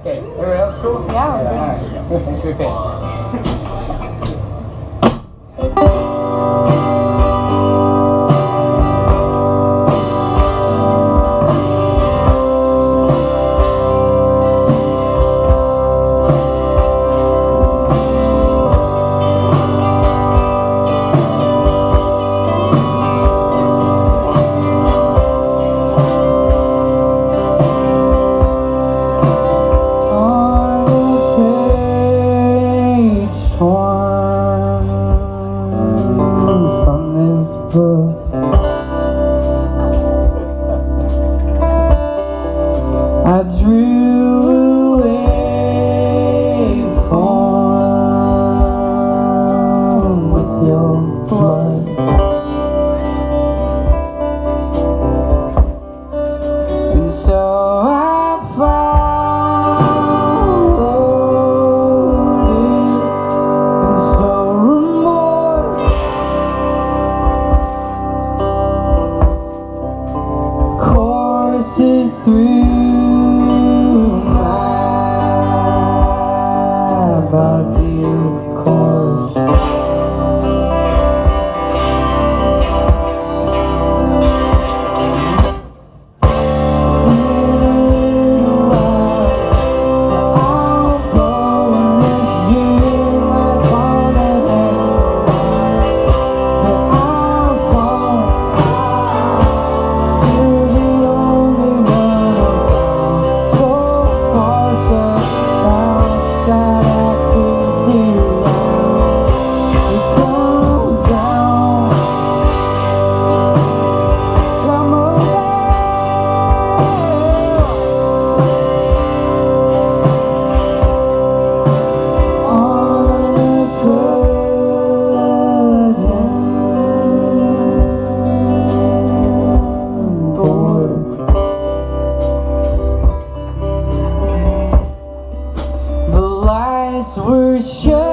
Okay, everybody else cool? Yeah. Alright, thanks for your patience. I drew a form with your blood, and so I followed it, and so remorse courses through body, of course. I'll go with you like on an airplane, but I won't. You're the only one around, so far, so outside. The lights were shut.